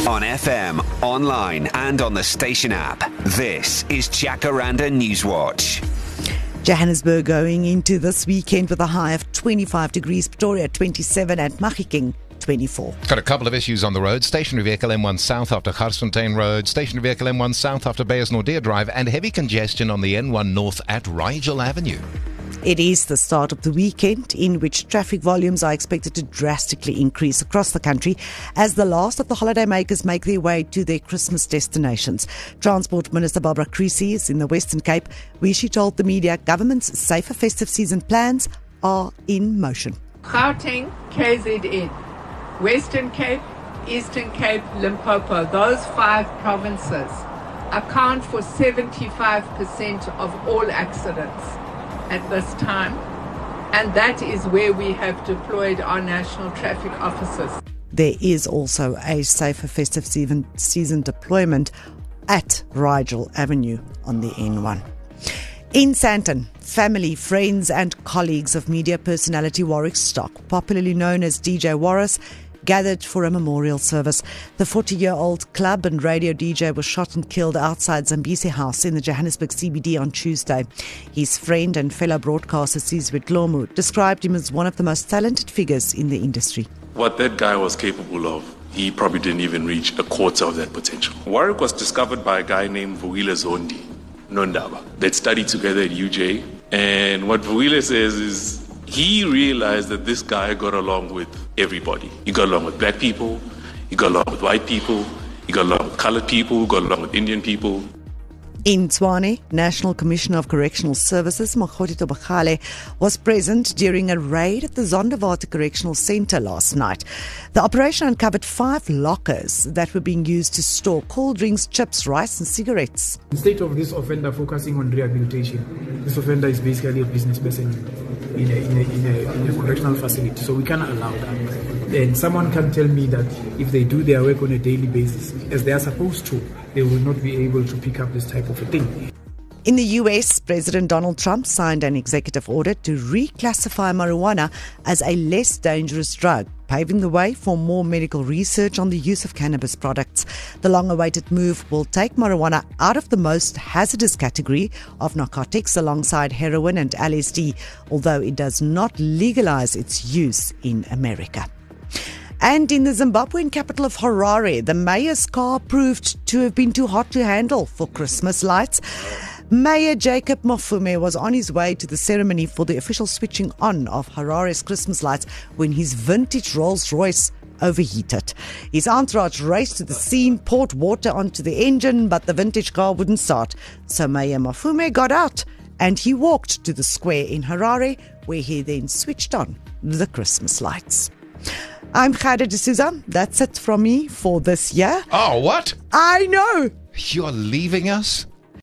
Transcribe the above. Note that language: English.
On FM, online and on the station app. This is Jacaranda Newswatch. Johannesburg going into this weekend with a high of 25 degrees, Pretoria 27 and Mahikeng 24. Got a couple of issues on the road. Stationary vehicle M1 South after Garsfontein Road, stationary vehicle M1 South after Beyers-Naudé Drive, and heavy congestion on the N1 North at Rigel Avenue. It is the start of the weekend in which traffic volumes are expected to drastically increase across the country as the last of the holiday makers make their way to their Christmas destinations. Transport Minister Barbara Creecy is in the Western Cape, where she told the media government's safer festive season plans are in motion. Gauteng, KZN, Western Cape, Eastern Cape, Limpopo, those 5 provinces account for 75% of all accidents at this time, and that is where we have deployed our national traffic officers. There is also a safer festive season deployment at Rigel Avenue on the N1. In Sandton, family, friends and colleagues of media personality Warwick Stock, popularly known as DJ Warris, gathered for a memorial service. The 40-year-old club and radio DJ was shot and killed outside Zambisi House in the Johannesburg CBD on Tuesday. His friend and fellow broadcaster Sizwe Dlomu described him as one of the most talented figures in the industry. What that guy was capable of, he probably didn't even reach a quarter of that potential. Warwick was discovered by a guy named Vukile Zondi Nondaba. They'd studied together at UJ, and what Vukile says is he realized that this guy got along with everybody. He got along with black people, he got along with white people, he got along with colored people, got along with Indian people. In Tshwane, National Commissioner of Correctional Services, Mokgotito Bagale, was present during a raid at the Zonderwater Correctional Centre last night. The operation uncovered 5 lockers that were being used to store cold drinks, chips, rice and cigarettes. Instead of this offender focusing on rehabilitation, this offender is basically a business person in a correctional facility, so we cannot allow that. And someone can tell me that if they do their work on a daily basis, as they are supposed to, they will not be able to pick up this type of a thing. In the US, President Donald Trump signed an executive order to reclassify marijuana as a less dangerous drug, paving the way for more medical research on the use of cannabis products. The long-awaited move will take marijuana out of the most hazardous category of narcotics alongside heroin and LSD, although it does not legalize its use in America. And in the Zimbabwean capital of Harare, the mayor's car proved to have been too hot to handle for Christmas lights. Mayor Jacob Mafume was on his way to the ceremony for the official switching on of Harare's Christmas lights when his vintage Rolls-Royce overheated. His entourage raced to the scene, poured water onto the engine, but the vintage car wouldn't start. So Mayor Mafume got out and he walked to the square in Harare, where he then switched on the Christmas lights. I'm Khada D'Souza. That's it from me for this year. Oh, what? I know. You're leaving us?